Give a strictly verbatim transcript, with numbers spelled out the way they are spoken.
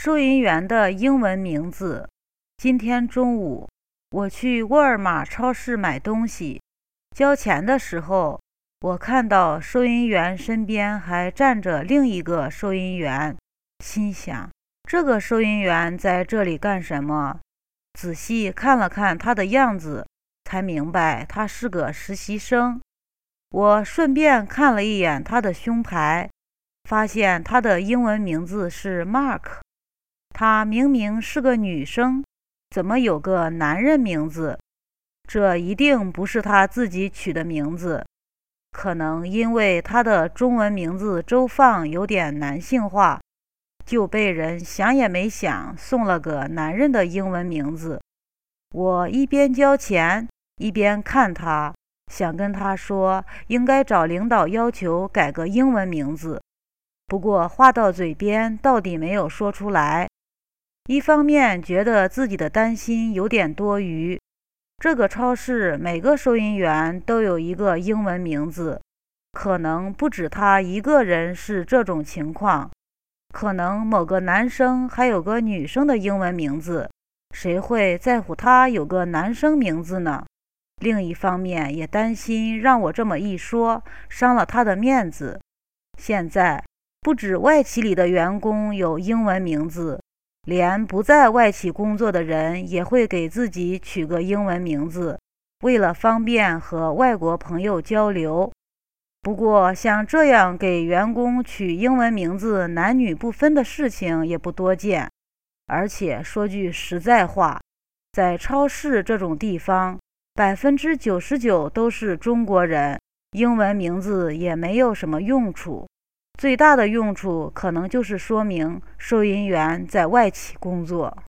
收银员的英文名字。今天中午，我去沃尔玛超市买东西，交钱的时候，我看到收银员身边还站着另一个收银员，心想，这个收银员在这里干什么？仔细看了看他的样子，才明白他是个实习生。我顺便看了一眼他的胸牌，发现他的英文名字是 Mark。她明明是个女生，怎么有个男人名字？这一定不是她自己取的名字，可能因为她的中文名字周放有点男性化，就被人想也没想送了个男人的英文名字。我一边交钱一边看她，想跟她说应该找领导要求改个英文名字，不过话到嘴边到底没有说出来。一方面觉得自己的担心有点多余，这个超市每个收银员都有一个英文名字，可能不止他一个人是这种情况，可能某个男生还有个女生的英文名字，谁会在乎他有个男生名字呢？另一方面也担心让我这么一说，伤了他的面子。现在不止外企里的员工有英文名字，连不在外企工作的人也会给自己取个英文名字，为了方便和外国朋友交流。不过像这样给员工取英文名字男女不分的事情也不多见。而且说句实在话，在超市这种地方，百分之九十九都是中国人，英文名字也没有什么用处。最大的用处可能就是说明收银员在外企工作。